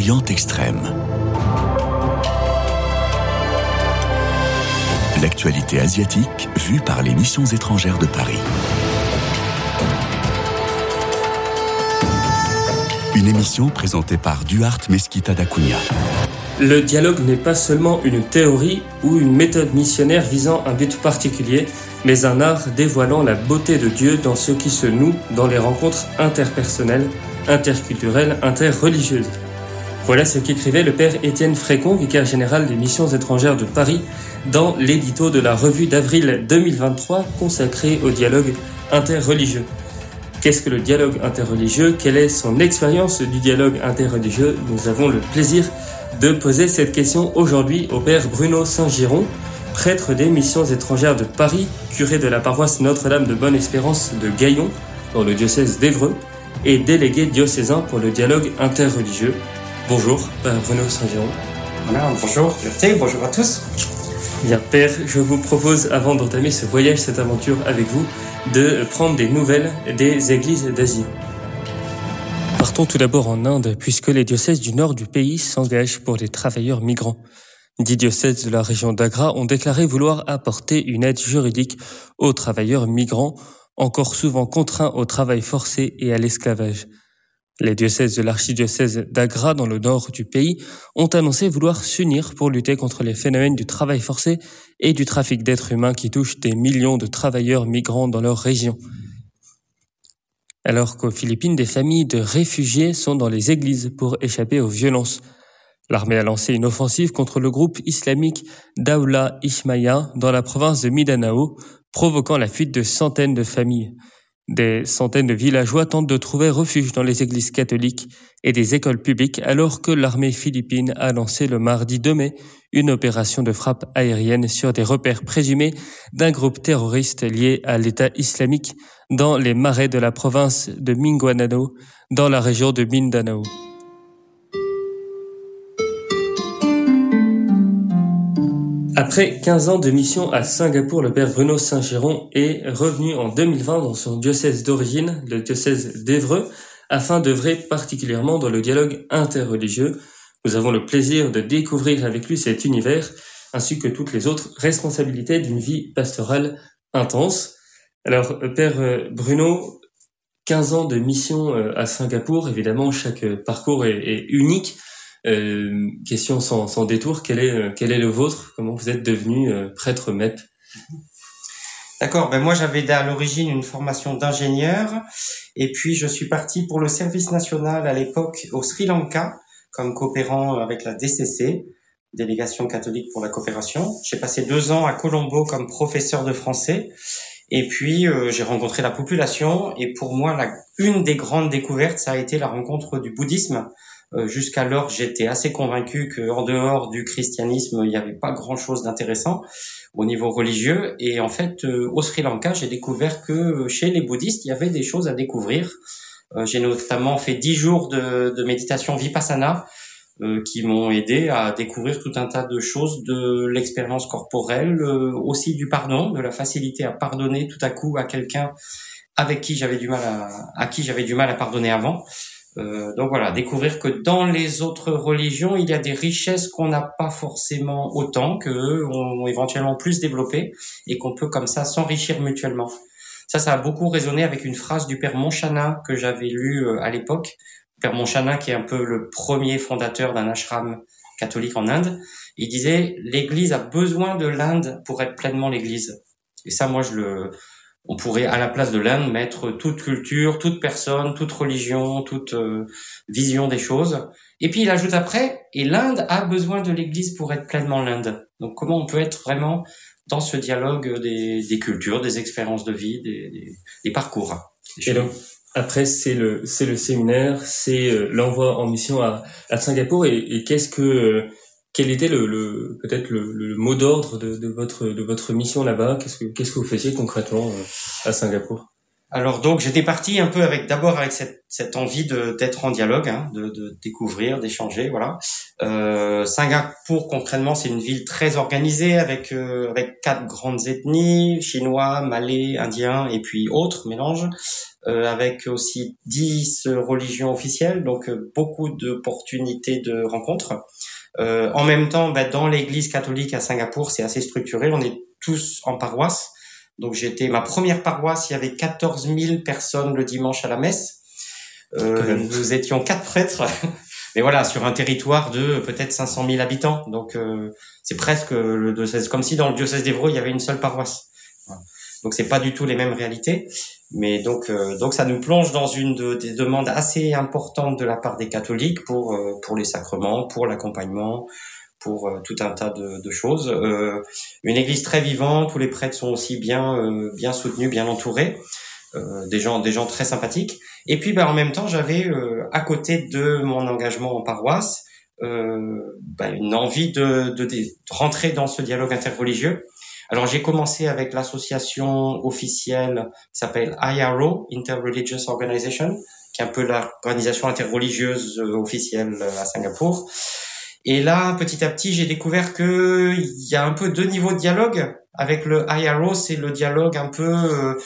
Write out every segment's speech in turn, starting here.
Orient Extrême. L'actualité asiatique vue par les missions étrangères de Paris. Une émission présentée par Duarte Mesquita d'Acunha. Le dialogue n'est pas seulement une théorie ou une méthode missionnaire visant un but particulier, mais un art dévoilant la beauté de Dieu dans ce qui se noue dans les rencontres interpersonnelles, interculturelles, interreligieuses. Voilà ce qu'écrivait le père Étienne Frécon, vicaire général des missions étrangères de Paris, dans l'édito de la revue d'avril 2023 consacrée au dialogue interreligieux. Qu'est-ce que le dialogue interreligieux ? Quelle est son expérience du dialogue interreligieux ? Nous avons le plaisir de poser cette question aujourd'hui au père Bruno Saint-Giron, prêtre des missions étrangères de Paris, curé de la paroisse Notre-Dame de Bonne-Espérance de Gaillon, dans le diocèse d'Évreux, et délégué diocésain pour le dialogue interreligieux. Bonjour, père Bruno Saint-Giron. Voilà, bonjour, bonjour à tous. Bien, père, je vous propose, avant d'entamer ce voyage, cette aventure avec vous, de prendre des nouvelles des églises d'Asie. Partons tout d'abord en Inde, puisque les diocèses du nord du pays s'engagent pour les travailleurs migrants. 10 diocèses de la région d'Agra ont déclaré vouloir apporter une aide juridique aux travailleurs migrants, encore souvent contraints au travail forcé et à l'esclavage. Les diocèses de l'archidiocèse d'Agra, dans le nord du pays, ont annoncé vouloir s'unir pour lutter contre les phénomènes du travail forcé et du trafic d'êtres humains qui touchent des millions de travailleurs migrants dans leur région. Alors qu'aux Philippines, des familles de réfugiés sont dans les églises pour échapper aux violences. L'armée a lancé une offensive contre le groupe islamique Daula Ishmaïa dans la province de Mindanao, provoquant la fuite de centaines de familles. Des centaines de villageois tentent de trouver refuge dans les églises catholiques et des écoles publiques alors que l'armée philippine a lancé le mardi 2 mai une opération de frappe aérienne sur des repères présumés d'un groupe terroriste lié à l'État islamique dans les marais de la province de Mindanao, dans la région de Mindanao. Après 15 ans de mission à Singapour, le père Bruno Saint-Giron est revenu en 2020 dans son diocèse d'origine, le diocèse d'Évreux, afin d'œuvrer particulièrement dans le dialogue interreligieux. Nous avons le plaisir de découvrir avec lui cet univers, ainsi que toutes les autres responsabilités d'une vie pastorale intense. Alors, père Bruno, 15 ans de mission à Singapour, évidemment, chaque parcours est unique. Question sans détour, quel est le vôtre ? Comment vous êtes devenu prêtre MEP ? D'accord, moi j'avais à l'origine une formation d'ingénieur et puis je suis parti pour le service national à l'époque au Sri Lanka comme coopérant avec la DCC, Délégation catholique pour la coopération. J'ai passé 2 ans à Colombo comme professeur de français et puis j'ai rencontré la population et pour moi une des grandes découvertes ça a été la rencontre du bouddhisme. Jusqu'alors, j'étais assez convaincu qu'en dehors du christianisme, il n'y avait pas grand-chose d'intéressant au niveau religieux. Et en fait, au Sri Lanka, j'ai découvert que chez les bouddhistes, il y avait des choses à découvrir. J'ai notamment fait 10 jours de méditation vipassana qui m'ont aidé à découvrir tout un tas de choses de l'expérience corporelle, aussi du pardon, de la facilité à pardonner tout à coup à quelqu'un avec qui j'avais du mal à pardonner avant. Donc voilà, découvrir que dans les autres religions, il y a des richesses qu'on n'a pas forcément autant, qu'eux ont éventuellement plus développées et qu'on peut comme ça s'enrichir mutuellement. Ça a beaucoup résonné avec une phrase du père Monchana que j'avais lue à l'époque. Père Monchana qui est un peu le premier fondateur d'un ashram catholique en Inde. Il disait « l'Église a besoin de l'Inde pour être pleinement l'Église ». Et ça, moi, on pourrait, à la place de l'Inde, mettre toute culture, toute personne, toute religion, toute vision des choses. Et puis, il ajoute après, et l'Inde a besoin de l'Église pour être pleinement l'Inde. Donc, comment on peut être vraiment dans ce dialogue des cultures, des expériences de vie, des parcours. Et donc, après, c'est le séminaire, c'est l'envoi en mission à Singapour. Et quel était peut-être le mot d'ordre de votre mission là-bas ? Qu'est-ce que vous faisiez concrètement à Singapour ? Alors donc j'étais parti un peu d'abord avec cette envie d'être en dialogue, hein, de découvrir, d'échanger, voilà. Singapour concrètement c'est une ville très organisée avec 4 grandes ethnies, chinois, malais, indiens et puis autres mélanges, avec aussi 10 religions officielles, donc beaucoup d'opportunités de rencontres. En même temps, dans l'église catholique à Singapour, c'est assez structuré, on est tous en paroisse. Donc ma première paroisse, il y avait 14 000 personnes le dimanche à la messe. Nous étions 4 prêtres, mais voilà, sur un territoire de peut-être 500 000 habitants. Donc c'est presque le diocèse, comme si dans le diocèse d'Évreux il y avait une seule paroisse. Voilà. Donc c'est pas du tout les mêmes réalités, mais donc ça nous plonge dans des demandes assez importantes de la part des catholiques pour les sacrements, pour l'accompagnement, pour tout un tas de choses. Une église très vivante où les prêtres sont aussi bien soutenus, bien entourés, des gens très sympathiques. Et puis en même temps, j'avais à côté de mon engagement en paroisse une envie de rentrer dans ce dialogue interreligieux. Alors j'ai commencé avec l'association officielle qui s'appelle IRO, Interreligious Organization, qui est un peu l'organisation interreligieuse officielle à Singapour. Et là, petit à petit, j'ai découvert que il y a un peu 2 niveaux de dialogue. Avec le IRO, c'est le dialogue un peu,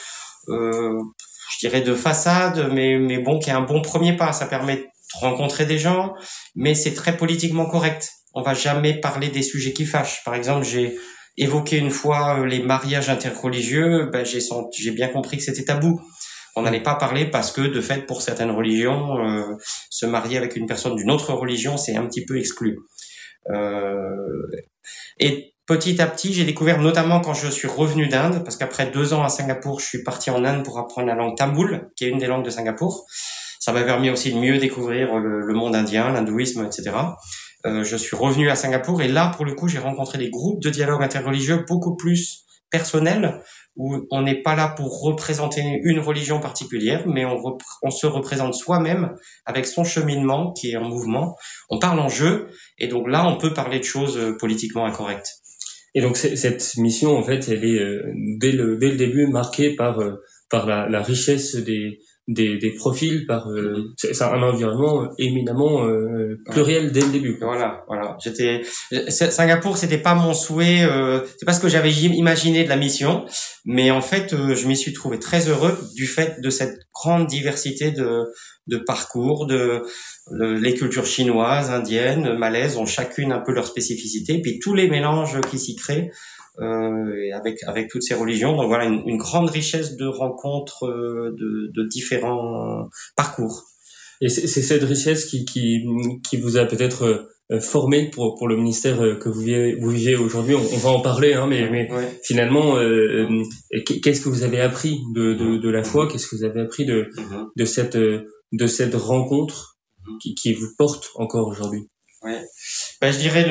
je dirais de façade, mais bon, qui est un bon premier pas. Ça permet de rencontrer des gens, mais c'est très politiquement correct. On va jamais parler des sujets qui fâchent. Par exemple, j'ai évoqué une fois les mariages interreligieux. J'ai bien compris que c'était tabou. On n'allait pas parler parce que, de fait, pour certaines religions, se marier avec une personne d'une autre religion, c'est un petit peu exclu. Et petit à petit, j'ai découvert, notamment quand je suis revenu d'Inde, parce qu'après 2 ans à Singapour, je suis parti en Inde pour apprendre la langue tamoul, qui est une des langues de Singapour. Ça m'a permis aussi de mieux découvrir le monde indien, l'hindouisme, etc. Je suis revenu à Singapour et là, pour le coup, j'ai rencontré des groupes de dialogue interreligieux beaucoup plus personnels, où on n'est pas là pour représenter une religion particulière, mais on se représente soi-même avec son cheminement qui est en mouvement. On parle en jeu, et donc là, on peut parler de choses politiquement incorrectes. Et donc cette mission, en fait, elle est dès le début marquée par la richesse des profils, par c'est un environnement éminemment pluriel dès le début. Voilà. Singapour, c'était pas mon souhait, c'est pas ce que j'avais imaginé de la mission, mais en fait, je m'y suis trouvé très heureux du fait de cette grande diversité de parcours, les cultures chinoises, indiennes, malaises ont chacune un peu leur spécificité, puis tous les mélanges qui s'y créent. Avec toutes ces religions, donc voilà une grande richesse de rencontres de différents parcours. Et c'est cette richesse qui vous a peut-être formé pour le ministère que vous vivez aujourd'hui. On va en parler, hein, mais ouais. Finalement, qu'est-ce que vous avez appris de la foi? Qu'est-ce que vous avez appris de cette rencontre qui vous porte encore aujourd'hui? Ouais. Je dirais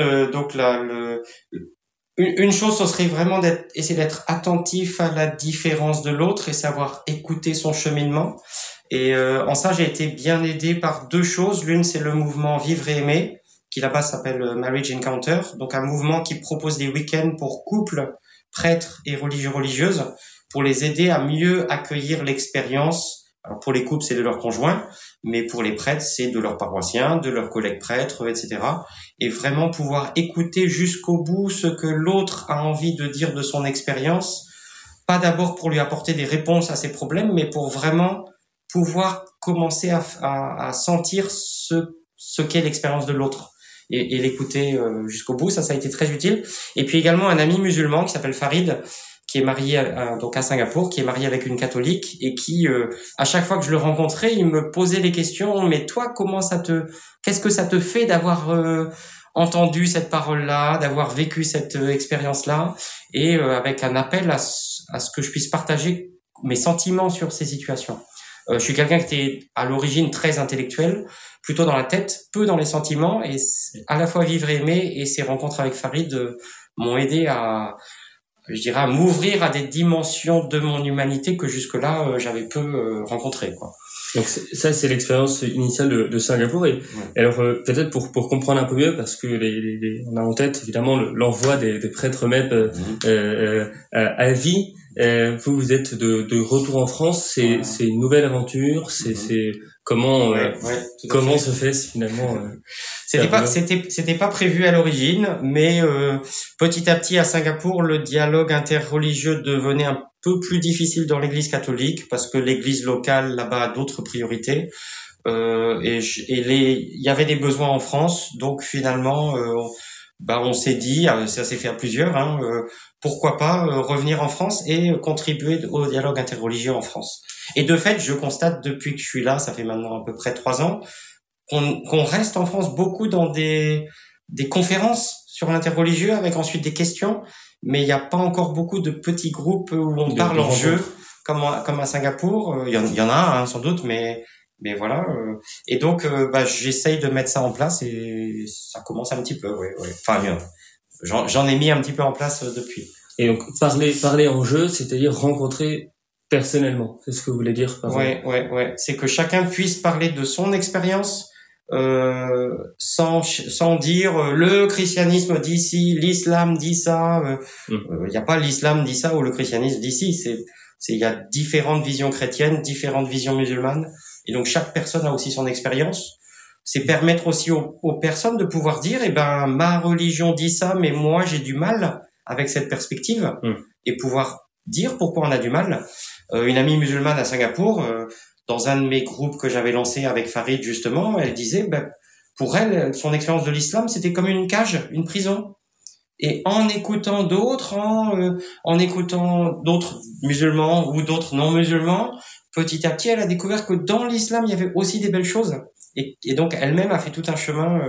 une chose, ce serait vraiment essayer d'être attentif à la différence de l'autre et savoir écouter son cheminement. Et en ça, j'ai été bien aidé par 2 choses. L'une, c'est le mouvement Vivre et Aimer, qui là-bas s'appelle Marriage Encounter, donc un mouvement qui propose des week-ends pour couples, prêtres et religieuses, pour les aider à mieux accueillir l'expérience. Alors pour les couples, c'est de leur conjoint, mais pour les prêtres, c'est de leurs paroissiens, de leurs collègues prêtres, etc. Et vraiment pouvoir écouter jusqu'au bout ce que l'autre a envie de dire de son expérience, pas d'abord pour lui apporter des réponses à ses problèmes, mais pour vraiment pouvoir commencer à sentir ce qu'est l'expérience de l'autre et l'écouter jusqu'au bout. Ça a été très utile. Et puis également un ami musulman qui s'appelle Farid, qui est marié donc à Singapour, qui est marié avec une catholique et qui, à chaque fois que je le rencontrais, il me posait les questions. Mais toi, qu'est-ce que ça te fait d'avoir entendu cette parole-là, d'avoir vécu cette expérience-là, et avec un appel à ce que je puisse partager mes sentiments sur ces situations. Je suis quelqu'un qui était à l'origine très intellectuel, plutôt dans la tête, peu dans les sentiments, et à la fois Vivre et Aimer et ces rencontres avec Farid m'ont aidé à m'ouvrir à des dimensions de mon humanité que jusque-là j'avais peu rencontrées, quoi. Donc ça, c'est l'expérience initiale de Singapour. Et alors peut-être pour comprendre un peu mieux, parce que on a en tête évidemment l'envoi des prêtres MEP à vie. Vous êtes de retour en France. C'est une nouvelle aventure. C'est comment comment se fait finalement. C'était pas prévu à l'origine, mais petit à petit à Singapour, le dialogue interreligieux devenait un peu plus difficile dans l'Église catholique parce que l'Église locale là-bas a d'autres priorités. Il y avait des besoins en France, donc finalement, on s'est dit, ça s'est fait à plusieurs, pourquoi pas revenir en France et contribuer au dialogue interreligieux en France. Et de fait, je constate depuis que je suis là, ça fait maintenant à peu près 3 ans, qu'on reste en France beaucoup dans des conférences sur l'interreligieux avec ensuite des questions, mais il n'y a pas encore beaucoup de petits groupes où on parle en jeu comme à Singapour. Il y en a sans doute, mais voilà. Et donc j'essaye de mettre ça en place et ça commence un petit peu. Ouais. Enfin, j'en ai mis un petit peu en place depuis. Et donc parler en jeu, c'est-à-dire rencontrer personnellement, c'est ce que vous voulez dire par Ouais. C'est que chacun puisse parler de son expérience sans dire le christianisme dit ci, l'islam dit ça. Il y a pas l'islam dit ça ou le christianisme dit ci. Il y a différentes visions chrétiennes, différentes visions musulmanes, et donc chaque personne a aussi son expérience. C'est permettre aussi aux personnes de pouvoir dire ma religion dit ça, mais moi j'ai du mal avec cette perspective, et pouvoir dire pourquoi on a du mal. Une amie musulmane à Singapour, dans un de mes groupes que j'avais lancé avec Farid justement, elle disait pour elle, son expérience de l'islam, c'était comme une cage, une prison. Et en écoutant d'autres, en écoutant d'autres musulmans ou d'autres non musulmans, petit à petit, elle a découvert que dans l'islam, il y avait aussi des belles choses. Et donc, elle-même a fait tout un chemin.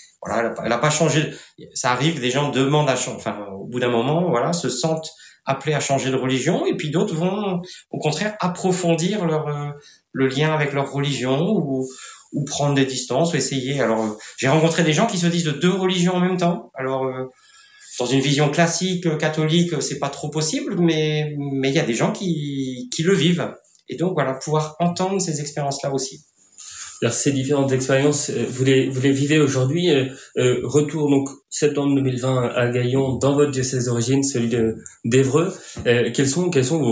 Elle a pas changé. Ça arrive, des gens demandent au bout d'un moment, se sentent appelés à changer de religion, et puis d'autres vont, au contraire, approfondir le lien avec leur religion ou prendre des distances, ou essayer. Alors, j'ai rencontré des gens qui se disent de 2 religions en même temps. Alors, dans une vision classique catholique, c'est pas trop possible, mais il y a des gens qui le vivent. Et donc pouvoir entendre ces expériences-là aussi. Alors, ces différentes expériences, vous les vivez aujourd'hui. Retour donc septembre 2020 à Gaillon, dans votre diocèse d'origine, celui d'Évreux. Quelles sont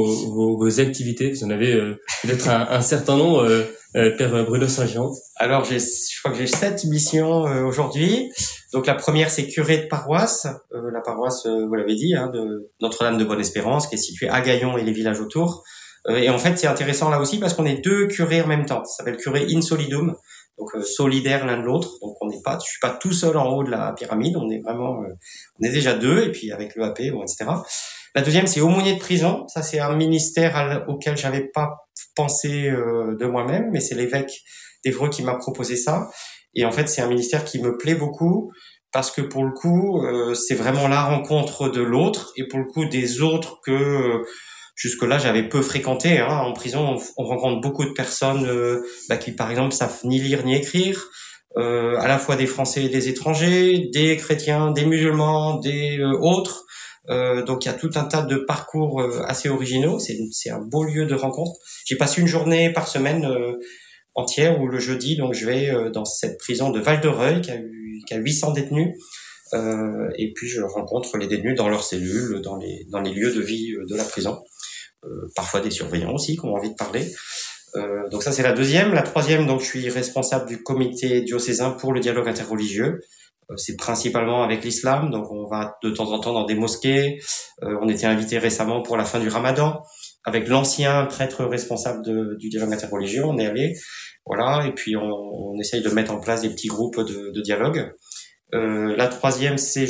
vos activités? Vous en avez peut-être un certain nombre, Père Bruno Saint-Jean. Alors je crois que j'ai 7 missions aujourd'hui. Donc la première, c'est curé de paroisse. La paroisse, vous l'avez dit, de Notre-Dame de Bonne-Espérance, qui est située à Gaillon et les villages autour. Et en fait, c'est intéressant là aussi parce qu'on est 2 curés en même temps. Ça s'appelle curé in solidum, donc solidaires l'un de l'autre. Donc je suis pas tout seul en haut de la pyramide. On est vraiment, on est déjà 2, et puis avec l'EAP, etc. La deuxième, c'est aumônier de prison. Ça, c'est un ministère auquel j'avais pas pensé de moi-même, mais c'est l'évêque d'Évreux qui m'a proposé ça. Et en fait, c'est un ministère qui me plaît beaucoup parce que pour le coup, c'est vraiment la rencontre de l'autre, et pour le coup des autres que jusque-là, j'avais peu fréquenté. En prison, on rencontre beaucoup de personnes qui, par exemple, savent ni lire ni écrire, à la fois des Français et des étrangers, des chrétiens, des musulmans, des autres. Donc, il y a tout un tas de parcours assez originaux. C'est un beau lieu de rencontre. J'ai passé une journée par semaine entière, où le jeudi, donc je vais dans cette prison de Val-de-Reuil qui a 800 détenus. Et puis, je rencontre les détenus dans leurs cellules, dans les lieux de vie de la prison. Parfois des surveillants aussi qui ont envie de parler. Donc ça, c'est la deuxième. La troisième, donc je suis responsable du comité diocésain pour le dialogue interreligieux. C'est principalement avec l'islam, donc on va de temps en temps dans des mosquées. On était invité récemment pour la fin du Ramadan avec l'ancien prêtre responsable du dialogue interreligieux. On est allé, et puis on essaye de mettre en place des petits groupes de dialogue. La troisième, c'est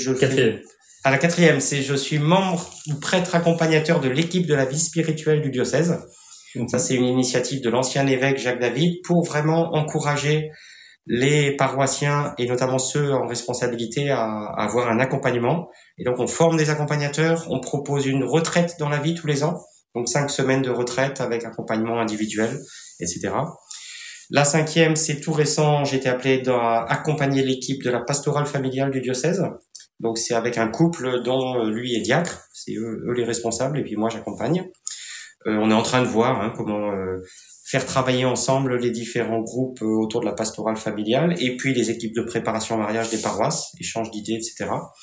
la quatrième, c'est je suis membre ou prêtre accompagnateur de l'équipe de la vie spirituelle du diocèse. Ça, c'est une initiative de l'ancien évêque Jacques David pour vraiment encourager les paroissiens, et notamment ceux en responsabilité, à avoir un accompagnement. Et donc, on forme des accompagnateurs, on propose une retraite dans la vie tous les ans. Donc, 5 semaines de retraite avec accompagnement individuel, etc. La cinquième, c'est tout récent, j'ai été appelé à accompagner l'équipe de la pastorale familiale du diocèse. Donc c'est avec un couple dont lui est diacre, c'est eux les responsables, et puis moi j'accompagne. On est en train de voir comment faire travailler ensemble les différents groupes autour de la pastorale familiale, et puis les équipes de préparation au mariage des paroisses, échange d'idées, etc.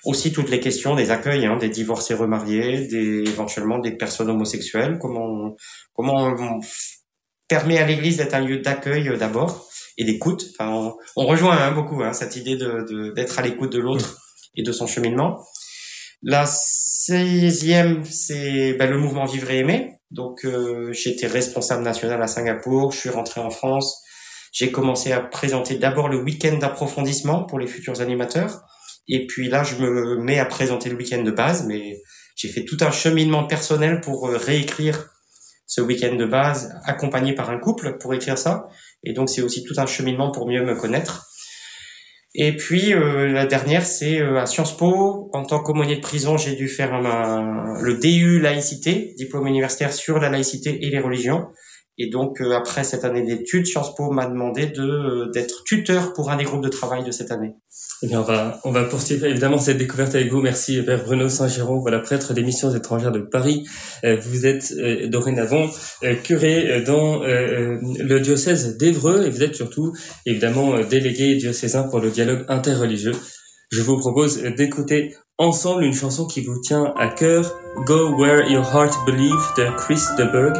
Aussi toutes les questions des accueils, des divorcés remariés, éventuellement des personnes homosexuelles. Comment on permet à l'Église d'être un lieu d'accueil d'abord et d'écoute. Enfin, on rejoint beaucoup cette idée d'être à l'écoute de l'autre et de son cheminement. La 16e, c'est le mouvement Vivre et Aimer. Donc, j'étais responsable national à Singapour. Je suis rentré en France. J'ai commencé à présenter d'abord le week-end d'approfondissement pour les futurs animateurs. Et puis là, je me mets à présenter le week-end de base. Mais j'ai fait tout un cheminement personnel pour réécrire ce week-end de base, accompagné par un couple pour écrire ça. Et donc, c'est aussi tout un cheminement pour mieux me connaître. Et puis, la dernière, c'est à Sciences Po. En tant qu'aumônier de prison, j'ai dû faire le DU laïcité, diplôme universitaire sur la laïcité et les religions. Et donc, après cette année d'études, Sciences Po m'a demandé d'être tuteur pour un des groupes de travail de cette année. Eh bien, on va poursuivre évidemment cette découverte avec vous. Merci, Père Bruno Saint-Giron, prêtre des missions étrangères de Paris. Vous êtes dorénavant curé dans le diocèse d'Évreux et vous êtes surtout évidemment délégué diocésain pour le dialogue interreligieux. Je vous propose d'écouter ensemble une chanson qui vous tient à cœur, Go Where Your Heart Believes de Chris de Burgh.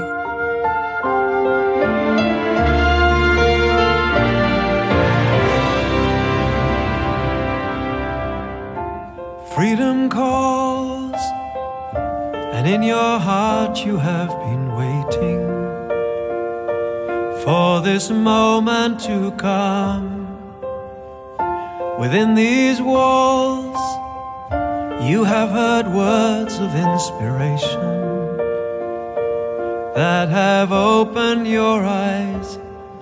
Freedom calls, and in your heart you have been waiting for this moment to come. Within these walls, you have heard words of inspiration that have opened your eyes.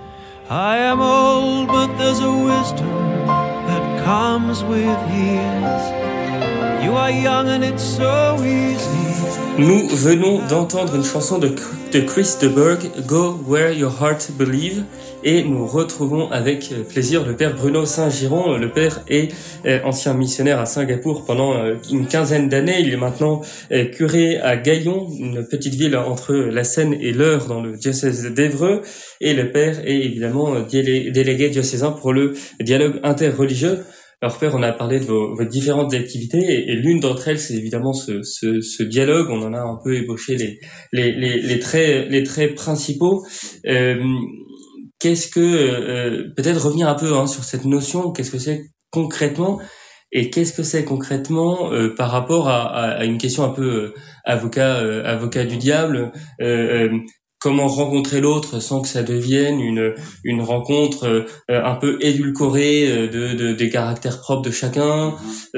I am old, but there's a wisdom that comes with years. You are young and it's so easy. Nous venons d'entendre une chanson de Chris de Burgh, Go Where Your Heart Believes, et nous retrouvons avec plaisir le Père Bruno Saint-Giron. Le Père est ancien missionnaire à Singapour pendant une quinzaine d'années. Il est maintenant curé à Gaillon, une petite ville entre la Seine et l'Eure dans le diocèse d'Évreux. Et le Père est évidemment délégué diocésain pour le dialogue interreligieux. Alors Père, on a parlé de vos différentes activités et l'une d'entre elles, c'est évidemment ce dialogue. On en a un peu ébauché les traits principaux. Qu'est-ce que peut-être revenir un peu sur cette notion, qu'est-ce que c'est concrètement et qu'est-ce que c'est concrètement par rapport à une question un peu avocat du diable, comment rencontrer l'autre sans que ça devienne une rencontre un peu édulcorée des caractères propres de chacun,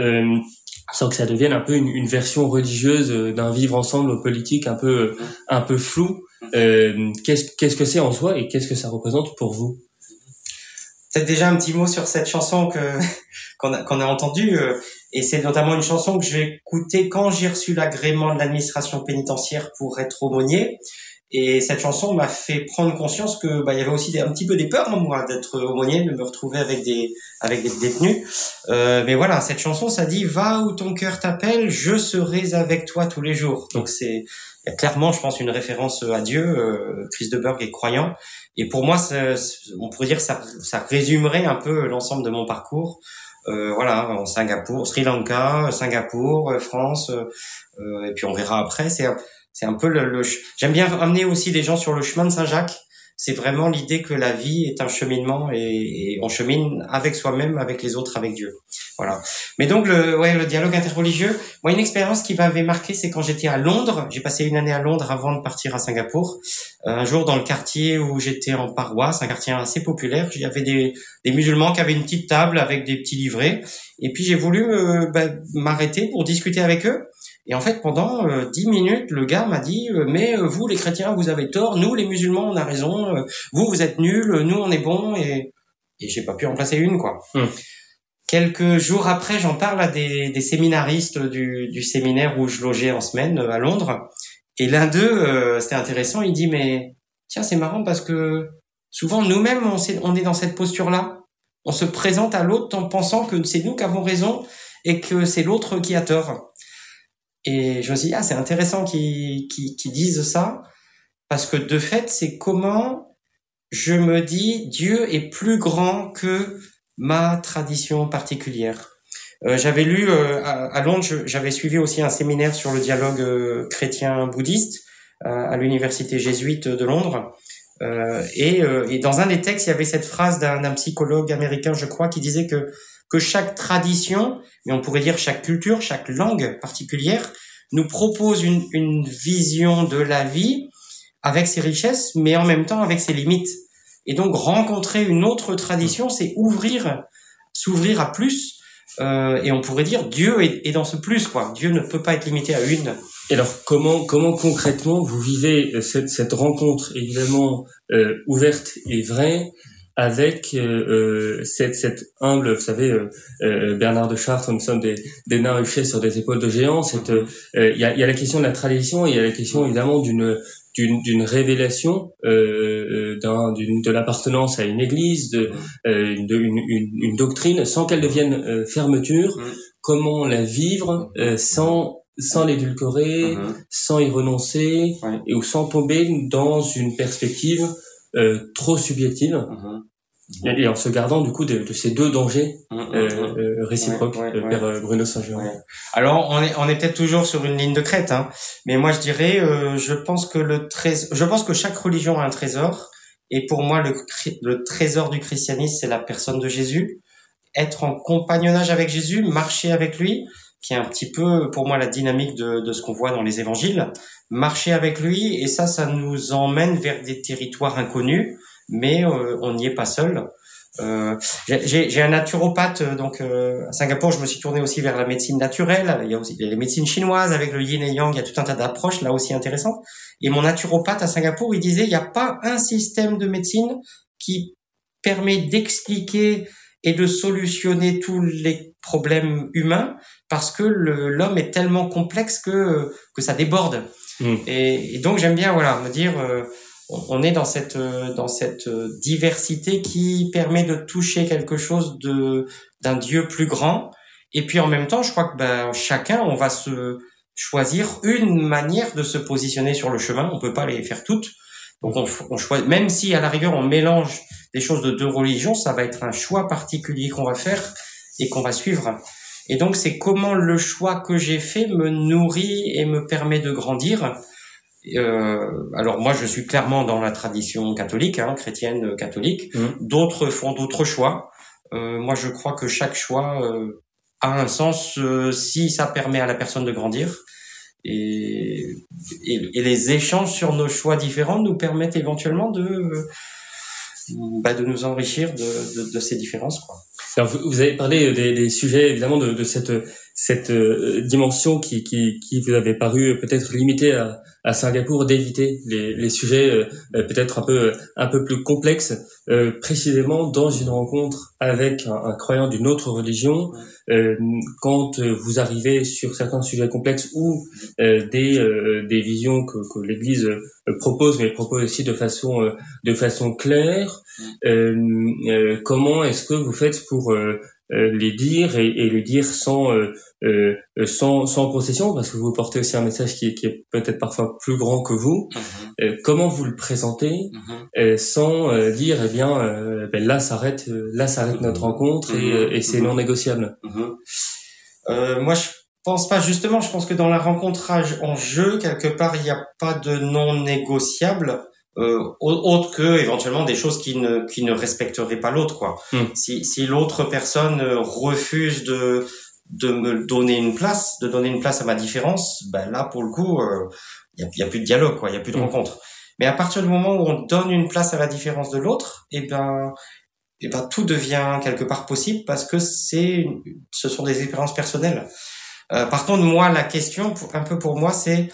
sans que ça devienne un peu une version religieuse d'un vivre ensemble politique un peu flou. Qu'est-ce que c'est en soi et qu'est-ce que ça représente pour vous? Peut-être déjà un petit mot sur cette chanson qu'on a entendue, et c'est notamment une chanson que j'ai écoutée quand j'ai reçu l'agrément de l'administration pénitentiaire pour être aumônier. Et cette chanson m'a fait prendre conscience que il y avait aussi un petit peu des peurs en moi d'être aumônier, de me retrouver avec des détenus. Mais voilà, cette chanson, ça dit va où ton cœur t'appelle, je serai avec toi tous les jours. Donc il y a clairement, je pense, une référence à Dieu. Chris de Burgh est croyant, et pour moi, on pourrait dire que ça résumerait un peu l'ensemble de mon parcours. Voilà, en Singapour, Sri Lanka, Singapour, France, et puis on verra après. C'est un peu j'aime bien amener aussi les gens sur le chemin de Saint-Jacques. C'est vraiment l'idée que la vie est un cheminement et on chemine avec soi-même, avec les autres, avec Dieu. Voilà. Mais donc le dialogue interreligieux, moi une expérience qui m'avait marqué, c'est quand j'étais à Londres. J'ai passé une année à Londres avant de partir à Singapour. Un jour dans le quartier où j'étais en paroisse, un quartier assez populaire, il y avait des musulmans qui avaient une petite table avec des petits livrets. Et puis j'ai voulu m'arrêter pour discuter avec eux. Et en fait, pendant 10 minutes, le gars m'a dit mais vous, les chrétiens, vous avez tort. Nous, les musulmans, on a raison. Vous êtes nuls. Nous, on est bons. Et j'ai pas pu en placer une, quoi. Quelques jours après, j'en parle à des séminaristes du séminaire où je logeais en semaine à Londres. Et l'un d'eux, c'était intéressant. Il dit mais tiens, c'est marrant parce que souvent nous-mêmes, on est dans cette posture-là. On se présente à l'autre en pensant que c'est nous qui avons raison et que c'est l'autre qui a tort. Et je me suis dit, c'est intéressant qu'ils disent ça, parce que de fait, c'est comment je me dis, Dieu est plus grand que ma tradition particulière. J'avais lu à Londres, j'avais suivi aussi un séminaire sur le dialogue chrétien-bouddhiste à l'université jésuite de Londres. Et dans un des textes, il y avait cette phrase d'un psychologue américain, je crois, qui disait que chaque tradition, mais on pourrait dire chaque culture, chaque langue particulière, nous propose une vision de la vie avec ses richesses, mais en même temps avec ses limites. Et donc rencontrer une autre tradition, c'est s'ouvrir à plus. Et on pourrait dire Dieu est dans ce plus, quoi. Dieu ne peut pas être limité à une. Et alors comment concrètement vous vivez cette rencontre évidemment ouverte et vraie avec cette humble, vous savez, Bernard de Chartres, nous sommes des nains huchés sur des épaules de géants. Il y a la question de la tradition et il y a la question évidemment d'une révélation, de l'appartenance à une église, une doctrine, sans qu'elle devienne fermeture. Comment la vivre sans l'édulcorer, sans y renoncer, et ou sans tomber dans une perspective trop subjective, et en se gardant du coup de ces deux dangers réciproques, Père Bruno Saint-Jérôme. Alors on est peut-être toujours sur une ligne de crête, hein, mais moi je dirais, je pense que chaque religion a un trésor, et pour moi le trésor du christianisme, c'est la personne de Jésus. Être en compagnonnage avec Jésus, marcher avec lui, qui est un petit peu pour moi la dynamique de ce qu'on voit dans les évangiles. Marcher avec lui, et ça nous emmène vers des territoires inconnus, mais on n'y est pas seul. J'ai un naturopathe, donc à Singapour, je me suis tourné aussi vers la médecine naturelle. Il y a aussi les médecines chinoises avec le yin et yang, il y a tout un tas d'approches là aussi intéressantes. Et mon naturopathe à Singapour, il disait il n'y a pas un système de médecine qui permet d'expliquer et de solutionner tous les problèmes humains, parce que l'homme est tellement complexe que ça déborde. Et donc j'aime bien me dire on est dans cette diversité qui permet de toucher quelque chose d'un Dieu plus grand. Et puis en même temps, je crois que chacun, on va se choisir une manière de se positionner sur le chemin. On peut pas les faire toutes. Donc on choisit, même si à la rigueur on mélange des choses de deux religions, ça va être un choix particulier qu'on va faire et qu'on va suivre. Et donc c'est comment le choix que j'ai fait me nourrit et me permet de grandir. Alors moi je suis clairement dans la tradition catholique, chrétienne catholique. D'autres font d'autres choix. Moi je crois que chaque choix a un sens si ça permet à la personne de grandir. Et les échanges sur nos choix différents nous permettent éventuellement de nous enrichir de ces différences, quoi. Alors vous avez parlé des sujets évidemment de cette dimension qui vous avait paru peut-être limitée à Singapour, d'éviter les sujets peut-être un peu plus complexes, précisément dans une rencontre avec un croyant d'une autre religion. Quand vous arrivez sur certains sujets complexes ou des visions que l'Église propose, mais propose aussi de façon claire, comment est-ce que vous faites pour les dire et les dire sans concession, parce que vous portez aussi un message qui est peut-être parfois plus grand que vous. Comment vous le présentez sans dire là s'arrête notre rencontre et c'est non négociable. Moi je pense pas, justement, je pense que dans la rencontrage en jeu, quelque part il n'y a pas de non négociable. Autre que éventuellement des choses qui ne respecteraient pas l'autre, quoi. Si l'autre personne refuse de me donner une place, à ma différence, là pour le coup il y a plus de dialogue, quoi, il y a plus de rencontre. Mais à partir du moment où on donne une place à la différence de l'autre, et ben tout devient quelque part possible, parce que ce sont des expériences personnelles. Par contre, moi la question pour moi c'est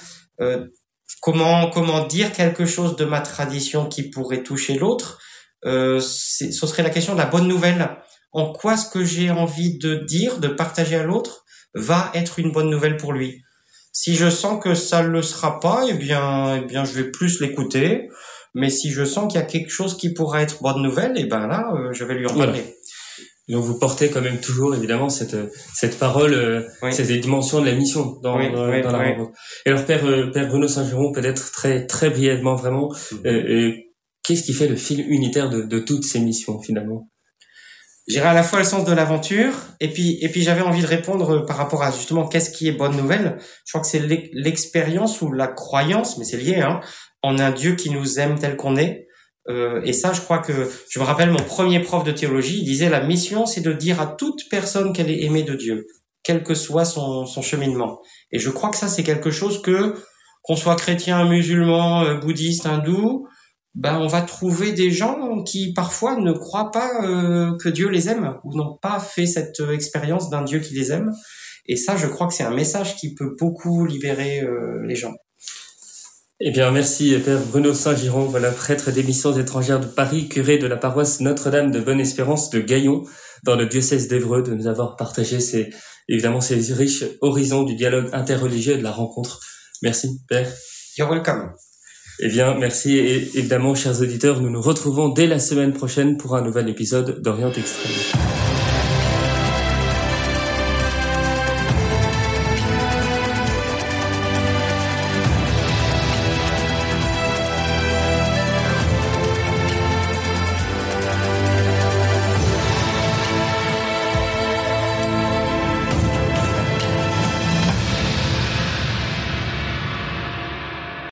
comment dire quelque chose de ma tradition qui pourrait toucher l'autre. Ce serait la question de la bonne nouvelle. En quoi ce que j'ai envie de dire, de partager à l'autre, va être une bonne nouvelle pour lui. Si je sens que ça le sera pas, eh bien je vais plus l'écouter. Mais si je sens qu'il y a quelque chose qui pourra être bonne nouvelle, je vais lui en parler. Donc vous portez quand même toujours évidemment cette parole, cette dimension de la mission dans la rencontre. Et alors Père Bruno Saint-Jérôme, peut-être très très brièvement vraiment, qu'est-ce qui fait le fil unitaire de toutes ces missions finalement? j'irais à la fois le sens de l'aventure, et puis j'avais envie de répondre par rapport à justement qu'est-ce qui est bonne nouvelle. Je crois que c'est l'expérience ou la croyance, mais c'est lié, en un Dieu qui nous aime tel qu'on est. Et ça, je crois que, je me rappelle mon premier prof de théologie, il disait la mission, c'est de dire à toute personne qu'elle est aimée de Dieu, quel que soit son cheminement. Et je crois que ça, c'est quelque chose qu'on soit chrétien, musulman, bouddhiste, hindou, on va trouver des gens qui parfois ne croient pas que Dieu les aime ou n'ont pas fait cette expérience d'un Dieu qui les aime. Et ça, je crois que c'est un message qui peut beaucoup libérer les gens. Eh bien, merci Père Bruno Saint-Giron, voilà, prêtre des missions étrangères de Paris, curé de la paroisse Notre-Dame de Bonne-Espérance de Gaillon, dans le diocèse d'Évreux, de nous avoir partagé ces riches horizons du dialogue interreligieux et de la rencontre. Merci, Père. You're welcome. Eh bien, merci, et évidemment, chers auditeurs, nous nous retrouvons dès la semaine prochaine pour un nouvel épisode d'Orient Extrême.